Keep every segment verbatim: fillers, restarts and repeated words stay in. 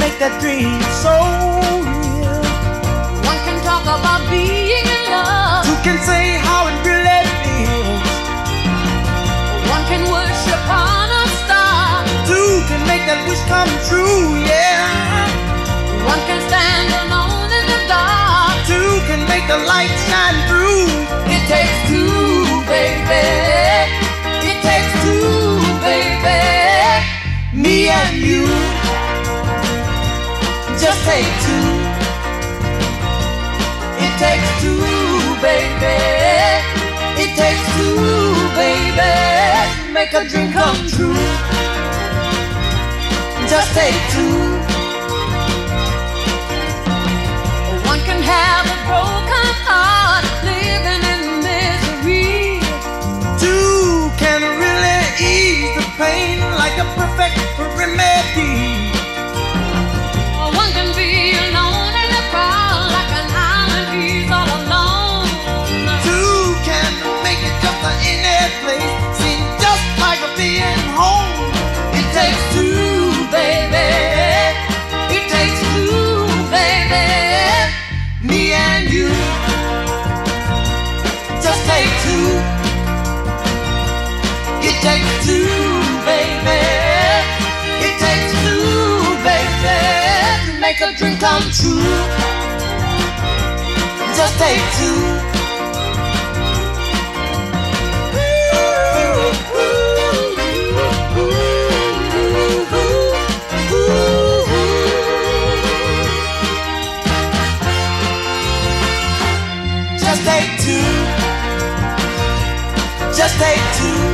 make that dream so real. One can talk about being in love. Two can say how it really feels. One can worship on a star. Two can make that wish come true, yeah. One can stand alone in the dark. Two can make the light shine through. It takes two, baby. It takes two, baby. Me and you, just take two. It takes two, baby. It takes two, baby. Make a dream come true. Just take two. One can have a broken heart, living in misery. Two can really ease the pain like a perfect remedy. One can be alone in a crowd like an island, he's all alone. Two can make it just in any place, seem just like a being home. It takes two, baby. It takes two, baby. Me and you, just take two. It takes two, baby. It takes two, baby, to make a dream come true. Just take two. Just take two. Just take two.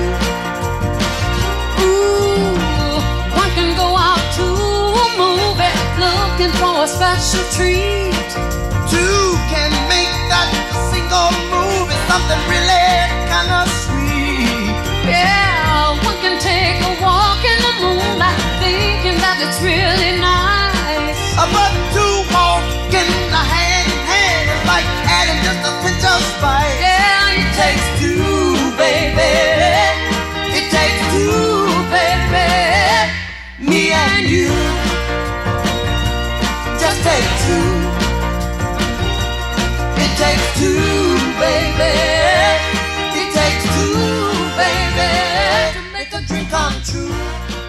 Ooh, one can go out to a movie looking for a special treat. Two can make that single move is something really kind of sweet. Yeah, one can take a walk in the moonlight thinking that it's really nice. But two walking hand in hand is like adding just a pinch of spice. Yeah, it takes two, baby. It takes two, baby. Me and you, just take two. It takes two, baby. It takes two, baby, to make a dream come true.